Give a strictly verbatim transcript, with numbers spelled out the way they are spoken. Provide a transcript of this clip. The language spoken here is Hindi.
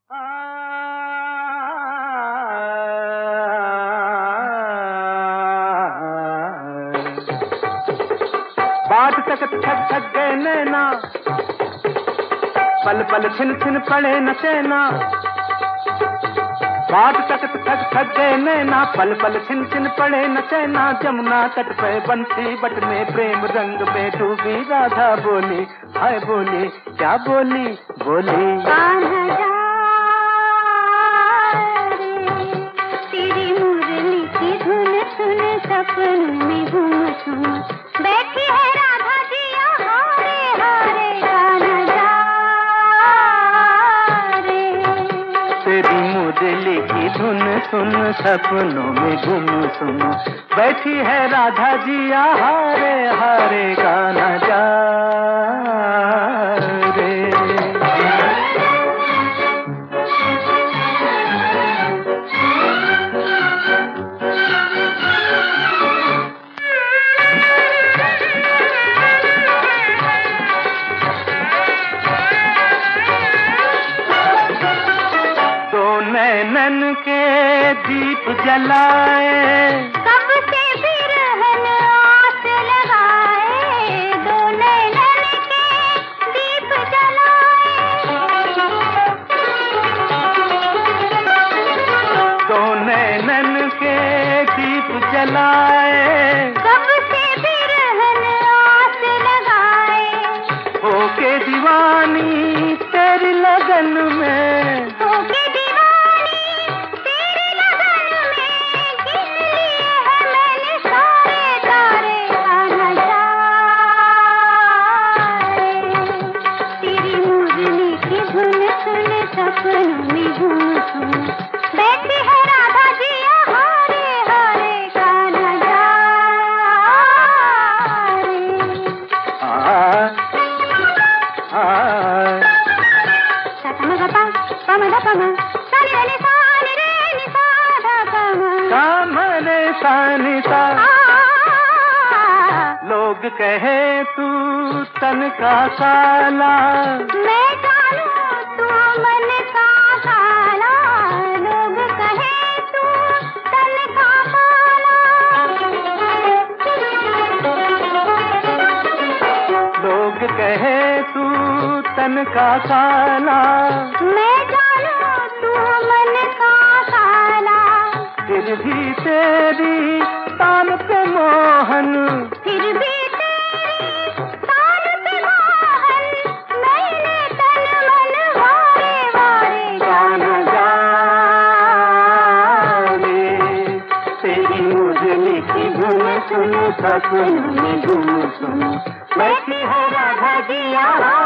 बाट तक थक थक गए नैना, पल पल छिन छिन पड़े न चैना। बाट तक थक थक गए नैना, पल पल छिन छिन पड़े न चैना। जमुना तट पे बंसी बट में प्रेम रंग में डूबी राधा बोली, हाय बोली, क्या बोली बोली। तेरी मुरली की धुन सुन सपनों में घूम घूम बैठी है राधा जी हारे हारे गाना जा रे। तेरी मुरली की धुन सुन सपनों में घूम सुन बैठी है राधा जी हारे हारे गाना जा रे। नैनन के दीप जलाए, कब से बिरहन आस लगाए। दो नैनन के दीप जलाए, दो नैनन के दीप जलाए। कब से बिरहन आस लगाए। होके दीवानी तेरी लगन में, होके सपनों में घूम घूम बैठी है राधा जी हारे हारे गाना जा रे। आ आ सतमगपा पमदपमा सानि रे सानि रे नि सा धा पमा कामने सानि सा। लोग कहे तू तन का काला, मैं जानू तू मन का काला। लोग कहे तू तन का काला, लोग कहे तू तन का काला। मैं जानू तू मन का काला। फिर भी तेरी तान पे मोहन, फिर भी तेरी तान पे मोहन। मैंने तन मन वारे वारे गाना जा रे। तेरी मुरली की धुन सुन सपनों में घूम सुन बैठी है राधा जी।